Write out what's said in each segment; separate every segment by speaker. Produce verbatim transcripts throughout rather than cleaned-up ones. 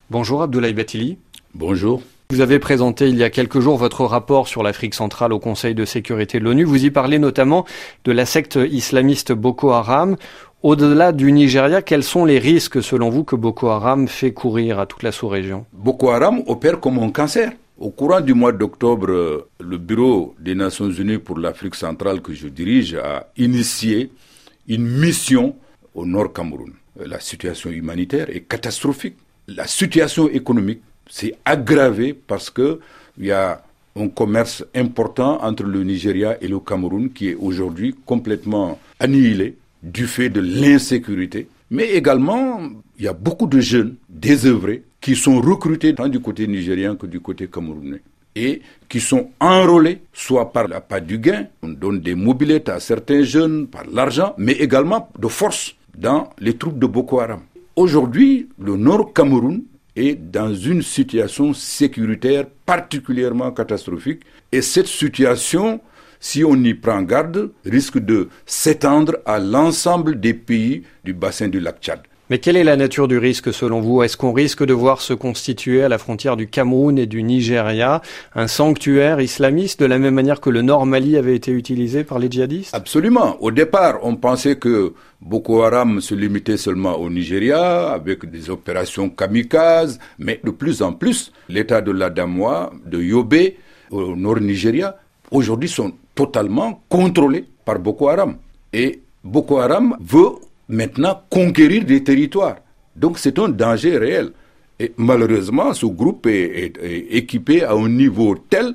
Speaker 1: Bonjour Abdoulaye Bathily.
Speaker 2: Bonjour.
Speaker 1: Vous avez présenté il y a quelques jours votre rapport sur l'Afrique centrale au Conseil de sécurité de l'ONU. Vous y parlez notamment de la secte islamiste Boko Haram. Au-delà du Nigeria, quels sont les risques selon vous que Boko Haram fait courir à toute la sous-région ?
Speaker 2: Boko Haram opère comme un cancer. Au courant du mois d'octobre, le Bureau des Nations Unies pour l'Afrique centrale que je dirige a initié une mission au Nord Cameroun. La situation humanitaire est catastrophique. La situation économique s'est aggravée parce que il y a un commerce important entre le Nigeria et le Cameroun qui est aujourd'hui complètement annihilé du fait de l'insécurité. Mais également, il y a beaucoup de jeunes désœuvrés qui sont recrutés tant du côté nigérien que du côté camerounais et qui sont enrôlés soit par la part du gain, on donne des mobilettes à certains jeunes, par l'argent, mais également de force dans les troupes de Boko Haram. Aujourd'hui, le Nord Cameroun est dans une situation sécuritaire particulièrement catastrophique et cette situation, si on y prend garde, risque de s'étendre à l'ensemble des pays du bassin du lac Tchad.
Speaker 1: Mais quelle est la nature du risque selon vous ? Est-ce qu'on risque de voir se constituer à la frontière du Cameroun et du Nigeria un sanctuaire islamiste de la même manière que le Nord Mali avait été utilisé par les djihadistes ?
Speaker 2: Absolument. Au départ, on pensait que Boko Haram se limitait seulement au Nigeria avec des opérations kamikazes, mais de plus en plus, l'État de l'Adamawa, de Yobe, au Nord Nigeria, aujourd'hui sont totalement contrôlés par Boko Haram. Et Boko Haram veut maintenant conquérir des territoires. Donc c'est un danger réel. Et malheureusement, ce groupe est, est, est équipé à un niveau tel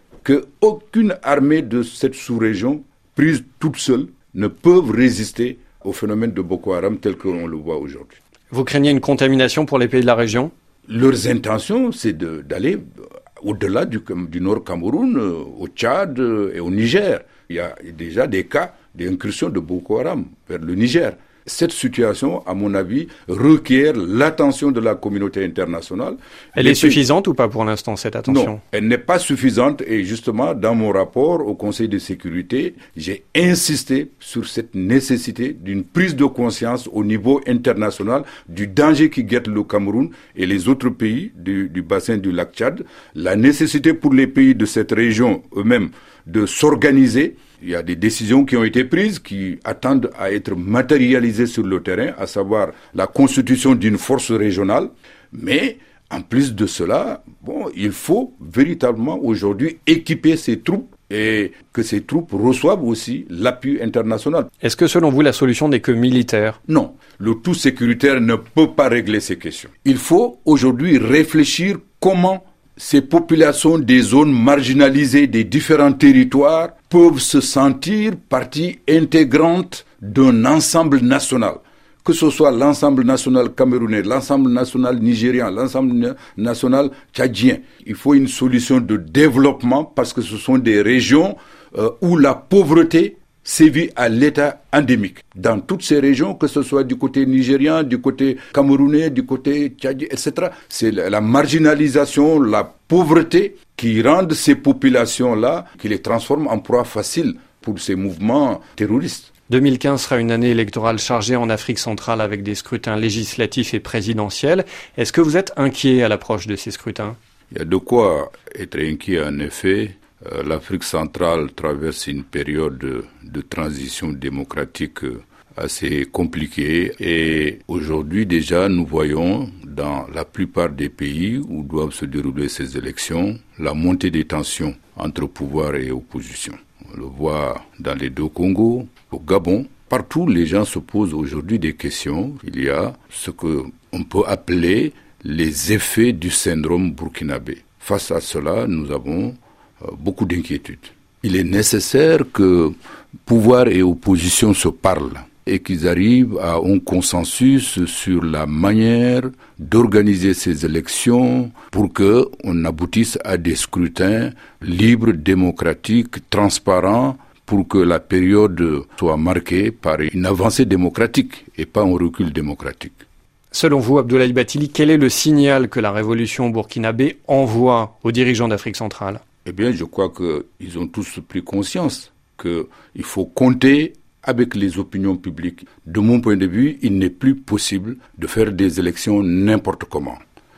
Speaker 2: qu'aucune armée de cette sous-région, prise toute seule, ne peut résister au phénomène de Boko Haram tel qu'on le voit aujourd'hui.
Speaker 1: Vous craignez une contamination pour les pays de la région ?
Speaker 2: Leurs intentions, c'est de, d'aller au-delà du, du Nord Cameroun, au Tchad et au Niger. Il y a déjà des cas d'incursion de Boko Haram vers le Niger. Cette situation, à mon avis, requiert l'attention de la communauté internationale.
Speaker 1: Elle est suffisante ou pas pour l'instant, cette attention ?
Speaker 2: Non, elle n'est pas suffisante et justement, dans mon rapport au Conseil de sécurité, j'ai insisté sur cette nécessité d'une prise de conscience au niveau international du danger qui guette le Cameroun et les autres pays du, du bassin du lac Tchad, la nécessité pour les pays de cette région eux-mêmes de s'organiser. Il y a des décisions qui ont été prises, qui attendent à être matérialisées sur le terrain, à savoir la constitution d'une force régionale. Mais en plus de cela, bon, il faut véritablement aujourd'hui équiper ces troupes et que ces troupes reçoivent aussi l'appui international.
Speaker 1: Est-ce que selon vous, la solution n'est que militaire ?
Speaker 2: Non, le tout sécuritaire ne peut pas régler ces questions. Il faut aujourd'hui réfléchir comment ces populations des zones marginalisées des différents territoires peuvent se sentir partie intégrante d'un ensemble national. Que ce soit l'ensemble national camerounais, l'ensemble national nigérien, l'ensemble national tchadien. Il faut une solution de développement parce que ce sont des régions euh, où la pauvreté sévit à l'état endémique. Dans toutes ces régions, que ce soit du côté nigérien, du côté camerounais, du côté tchadien, et cetera. C'est la marginalisation, la pauvreté qui rendent ces populations-là, qui les transforment en proie facile pour ces mouvements terroristes.
Speaker 1: deux mille quinze sera une année électorale chargée en Afrique centrale avec des scrutins législatifs et présidentiels. Est-ce que vous êtes inquiet à l'approche de ces scrutins ?
Speaker 2: Il y a de quoi être inquiet en effet. Euh, L'Afrique centrale traverse une période de, de transition démocratique assez compliquée et aujourd'hui déjà nous voyons dans la plupart des pays où doivent se dérouler ces élections la montée des tensions entre pouvoir et opposition. On le voit dans les deux Congos, au Gabon. Partout, les gens se posent aujourd'hui des questions. Il y a ce qu'on peut appeler les effets du syndrome burkinabé. Face à cela, nous avons euh, beaucoup d'inquiétudes. Il est nécessaire que pouvoir et opposition se parlent et qu'ils arrivent à un consensus sur la manière d'organiser ces élections pour qu'on aboutisse à des scrutins libres, démocratiques, transparents, pour que la période soit marquée par une avancée démocratique et pas un recul démocratique.
Speaker 1: Selon vous, Abdoulaye Bathily, quel est le signal que la révolution burkinabé envoie aux dirigeants d'Afrique centrale ?
Speaker 2: Eh bien, je crois qu'ils ont tous pris conscience qu'il faut compter avec les opinions publiques. De mon point de vue, il n'est plus possible de faire des élections n'importe comment.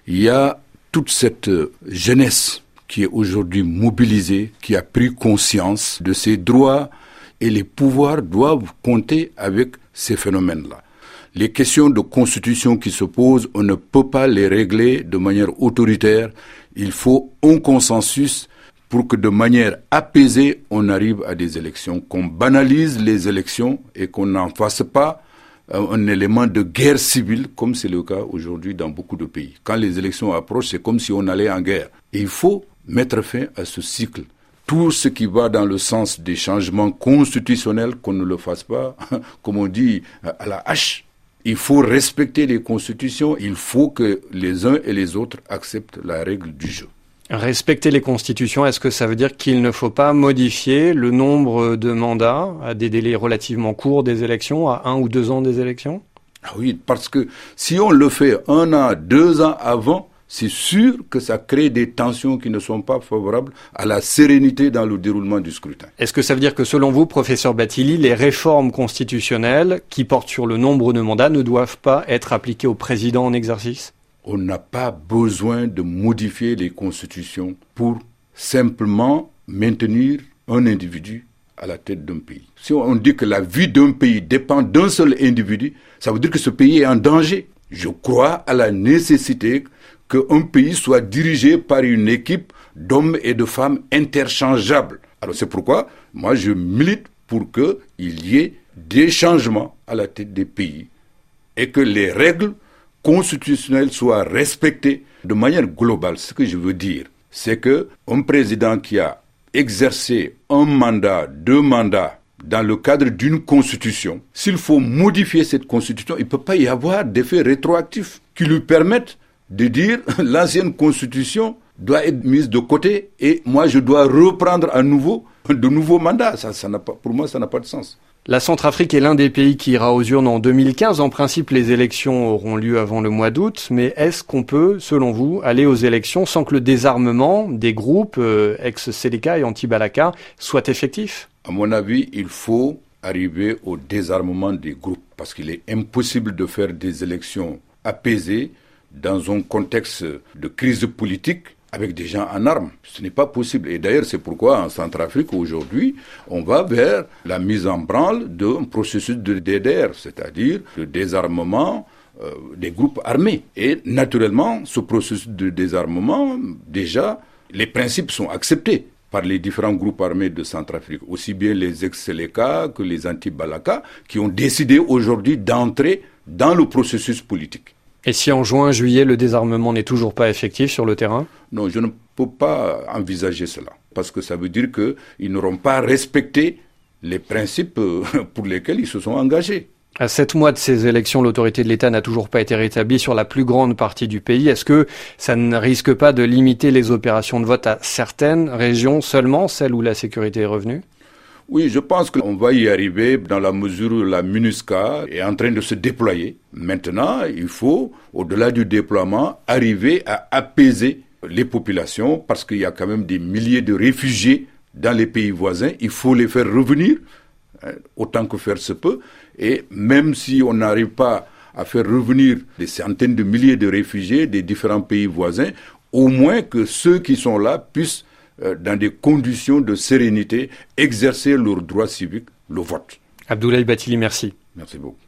Speaker 2: il y a toute cette jeunesse qui est aujourd'hui mobilisée, qui a pris conscience de ses droits, et les pouvoirs doivent compter avec ces phénomènes-là. Les questions de constitution qui se posent, on ne peut pas les régler de manière autoritaire. Il faut un consensus pour que de manière apaisée, on arrive à des élections, qu'on banalise les élections et qu'on n'en fasse pas un élément de guerre civile, comme c'est le cas aujourd'hui dans beaucoup de pays. Quand les élections approchent, c'est comme si on allait en guerre. Et il faut mettre fin à ce cycle. Tout ce qui va dans le sens des changements constitutionnels, qu'on ne le fasse pas, comme on dit, à la hache. Il faut respecter les constitutions, il faut que les uns et les autres acceptent la règle du jeu.
Speaker 1: Respecter les constitutions, est-ce que ça veut dire qu'il ne faut pas modifier le nombre de mandats à des délais relativement courts des élections, à un ou deux ans des élections ?
Speaker 2: Ah oui, parce que si on le fait un an, deux ans avant, c'est sûr que ça crée des tensions qui ne sont pas favorables à la sérénité dans le déroulement du scrutin.
Speaker 1: Est-ce que ça veut dire que selon vous, professeur Bathily, les réformes constitutionnelles qui portent sur le nombre de mandats ne doivent pas être appliquées au président en exercice ?
Speaker 2: On n'a pas besoin de modifier les constitutions pour simplement maintenir un individu à la tête d'un pays. Si on dit que la vie d'un pays dépend d'un seul individu, ça veut dire que ce pays est en danger. Je crois à la nécessité qu'un pays soit dirigé par une équipe d'hommes et de femmes interchangeables. Alors c'est pourquoi moi je milite pour qu'il y ait des changements à la tête des pays et que les règles constitutionnelles soient respectées de manière globale. Ce que je veux dire, c'est qu'un président qui a exercé un mandat, deux mandats, dans le cadre d'une constitution, s'il faut modifier cette constitution, il ne peut pas y avoir d'effet rétroactif qui lui permette de dire l'ancienne constitution doit être mise de côté et moi je dois reprendre à nouveau de nouveaux mandats. Ça, ça n'a pas, pour moi, ça n'a pas de sens.
Speaker 1: La Centrafrique est l'un des pays qui ira aux urnes en deux mille quinze. En principe, les élections auront lieu avant le mois d'août. Mais est-ce qu'on peut, selon vous, aller aux élections sans que le désarmement des groupes euh, ex-Seleka et anti-Balaka soit effectif ?
Speaker 2: À mon avis, il faut arriver au désarmement des groupes parce qu'il est impossible de faire des élections apaisées dans un contexte de crise politique avec des gens en armes. Ce n'est pas possible. Et d'ailleurs, c'est pourquoi en Centrafrique, aujourd'hui, on va vers la mise en branle d'un processus de D D R, c'est-à-dire le désarmement euh, des groupes armés. Et naturellement, ce processus de désarmement, déjà, les principes sont acceptés par les différents groupes armés de Centrafrique, aussi bien les ex-Seleka que les anti-Balaka, qui ont décidé aujourd'hui d'entrer dans le processus politique.
Speaker 1: Et si en juin, juillet, le désarmement n'est toujours pas effectif sur le terrain ?
Speaker 2: Non, je ne peux pas envisager cela, parce que ça veut dire qu'ils n'auront pas respecté les principes pour lesquels ils se sont engagés.
Speaker 1: À sept mois de ces élections, l'autorité de l'État n'a toujours pas été rétablie sur la plus grande partie du pays. Est-ce que ça ne risque pas de limiter les opérations de vote à certaines régions seulement, celles où la sécurité est revenue ?
Speaker 2: Oui, je pense qu'on va y arriver dans la mesure où la MINUSCA est en train de se déployer. Maintenant, il faut, au-delà du déploiement, arriver à apaiser les populations parce qu'il y a quand même des milliers de réfugiés dans les pays voisins. Il faut les faire revenir, hein, autant que faire se peut. Et même si on n'arrive pas à faire revenir des centaines de milliers de réfugiés des différents pays voisins, au moins que ceux qui sont là puissent dans des conditions de sérénité, exercer leur droit civique, le vote.
Speaker 1: Abdoulaye Bathily, merci.
Speaker 2: Merci beaucoup.